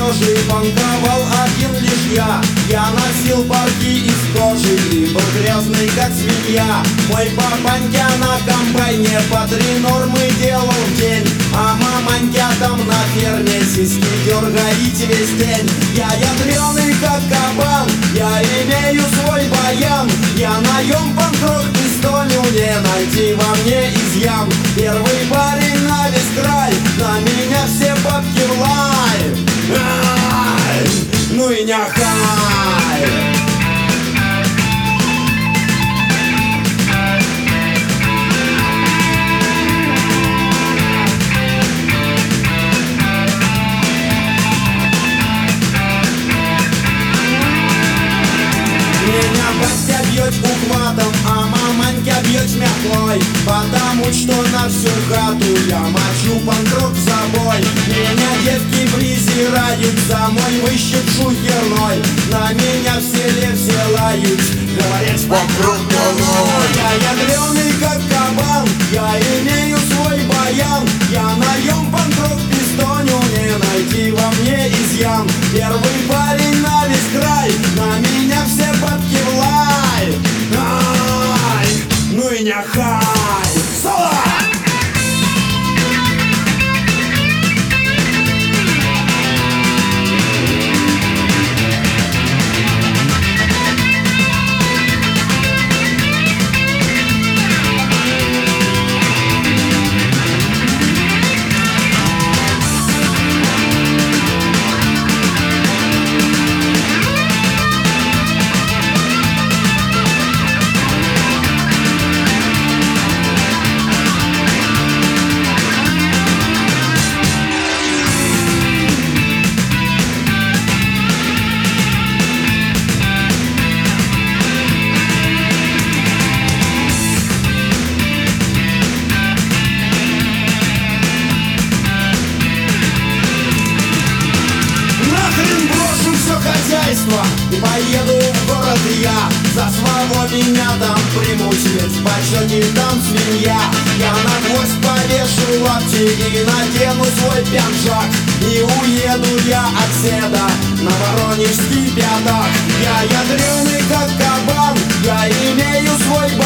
рожей панковал один лишь я. Я носил парки из кожи и был грязный как свинья. Мой папанька на комбайне по 3 нормы делал в день, а маманька там на ферме сиськи дергает весь день. Я ядреный как кабан, я имею свой баян. Я наем панк-рок пистолю, не найти во мне изъян. Первый парень на весь край, на меня все бабки в лай. Ай, ну и няхай. Меня батя бьет ухватом, а маманька бьет метлой, потому что на всю хату я мочу панк-рок с собой. Меня девки презирают за мой выщипшу херной. На меня в селе все лают, говорят, панк-рок говно. Я ядреный как кабан, я имею свой баян. Я наем панк-рок пистоню, не найти во мне изъян. Первый парень на весь край, на меня все бабки в лай. Ай, ну и няхай. Соло! И поеду в город я, за славу меня там примут, ведь в почете там свинья. Я на гвоздь повешу лапти и надену свой пиджак, и уеду я от седа на воронежский пятак. Я ядреный как кабан, я имею свой